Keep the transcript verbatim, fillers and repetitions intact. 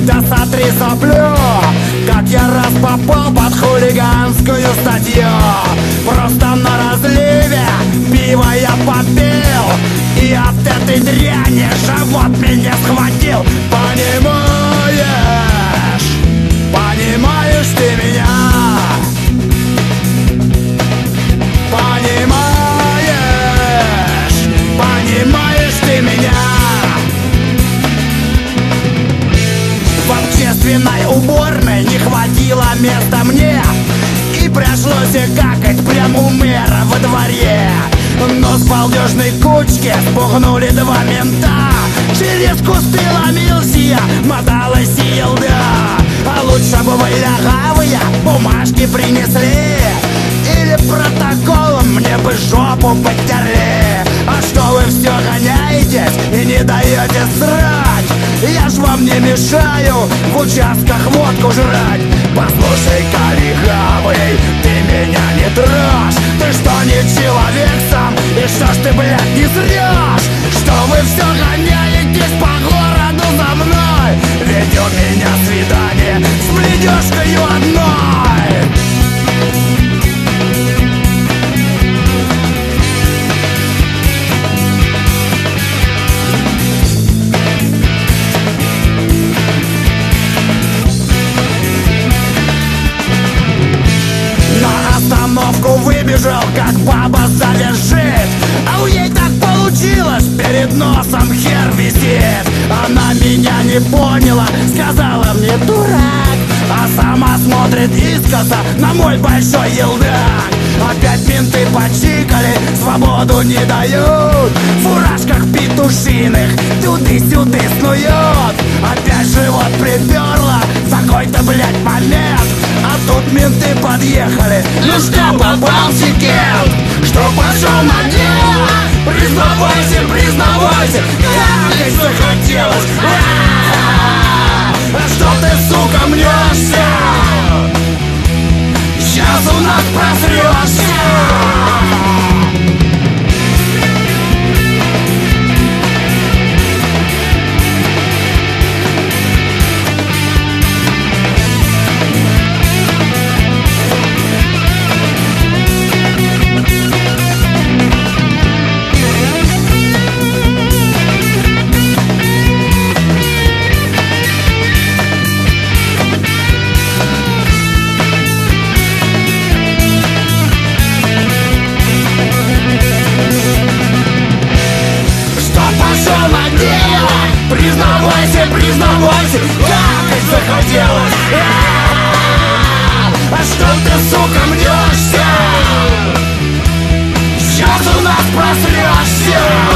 Да сотри соплю, как я раз попал под хулиганскую статью. Просто на разливе пиво я попил, и от этой дряни живот меня схватил. Понимаешь, понимаешь ты меня? Понимаешь, понимаешь ты меня? В общественной уборной не хватило места мне, и пришлось какать прямо у мэра во дворе. Но с балдежной кучки спугнули два мента. Через кусты ломился я, моталась и елда. А лучше бы вы лягавые бумажки принесли, или протоколом мне бы жопу потерли. А что вы все гоняетесь и не даете срать? Я ж вам не мешаю в участках водку жрать. Послушай-ка, легавый, ты меня не трожь. Ты что, не человек сам? И что ж ты, блядь, не срешь? Что вы все гоняетесь по городу за мной? Ведь у меня свидание с бледёшкою одной. Выбежал, как баба завяжет, а у ей так получилось, перед носом хер висит. Она меня не поняла, сказала мне дурак, а сама смотрит искоса на мой большой елдак. Опять менты почикали, свободу не дают, в фуражках петушиных туды-сюды снуют. Опять живот приперло в такой-то, блядь, момент, а тут менты подъехали. Ну что, попался кент? Что пошел на дело? Признавайся, признавайся, как ей захотелось. А что ты, сука, мнешься? Сейчас у нас просрешься. Признавайся, признавайся, как ей захотелось. А что ты, сука, мнешься? Сейчас у нас просрешься.